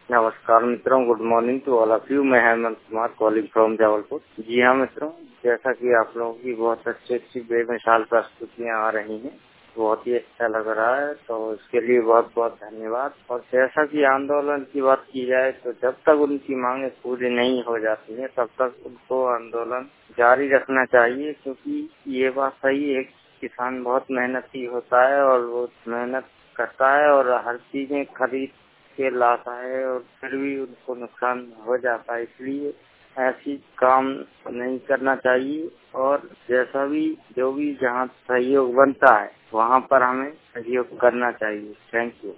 नमस्कार मित्रों, good morning to all of you. मैं हेमंत कुमार कॉलिंग फ्रॉम जबलपुर। जी हाँ मित्रों, जैसा कि आप लोगों की बहुत अच्छी बेमिसाल प्रस्तुतियाँ आ रही हैं, बहुत ही अच्छा लग रहा है, तो इसके लिए बहुत बहुत धन्यवाद। और जैसा कि आंदोलन की बात की जाए तो जब तक उनकी मांगें पूरी नहीं हो जाती हैं तब तक उनको आंदोलन जारी रखना चाहिए, क्योंकि ये बात सही है, किसान बहुत मेहनती होता है और वो मेहनत करता है और हर चीजें खरीद के लाता है और फिर भी उनको नुकसान हो जाता है। इसलिए ऐसी काम नहीं करना चाहिए और जैसा भी जो भी जहाँ सहयोग बनता है वहाँ पर हमें सहयोग करना चाहिए। Thank you.